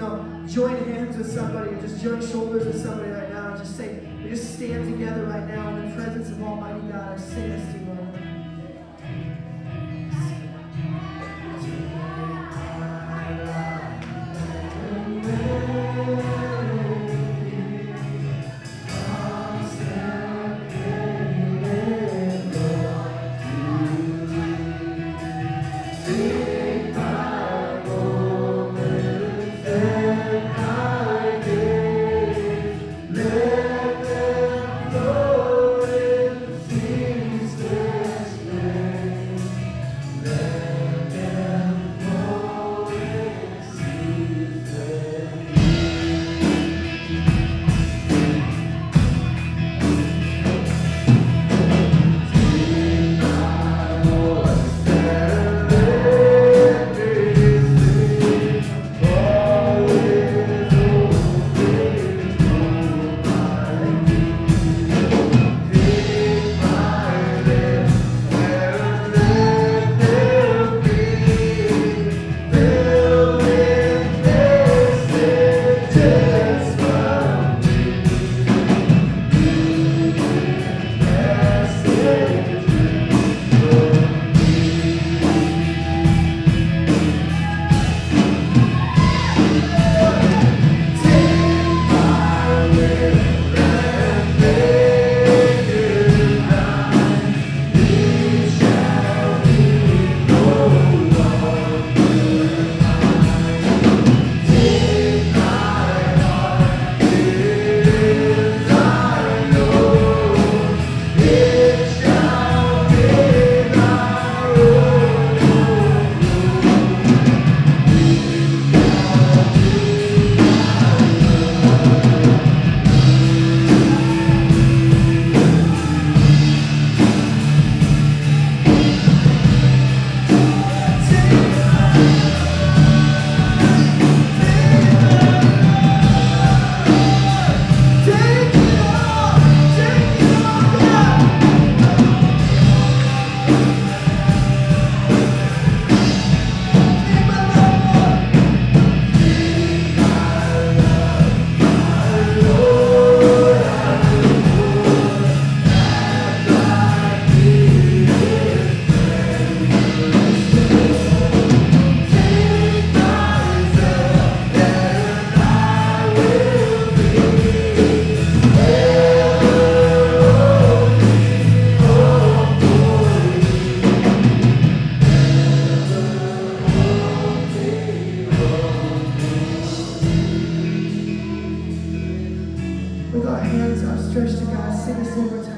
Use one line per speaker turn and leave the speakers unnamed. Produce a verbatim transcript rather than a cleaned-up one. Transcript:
know, join hands with somebody or just join shoulders with somebody right now and just say, we just stand together right now in the presence of Almighty God. I sing this to you, Lord. With our hands outstretched to God, sing this one more time.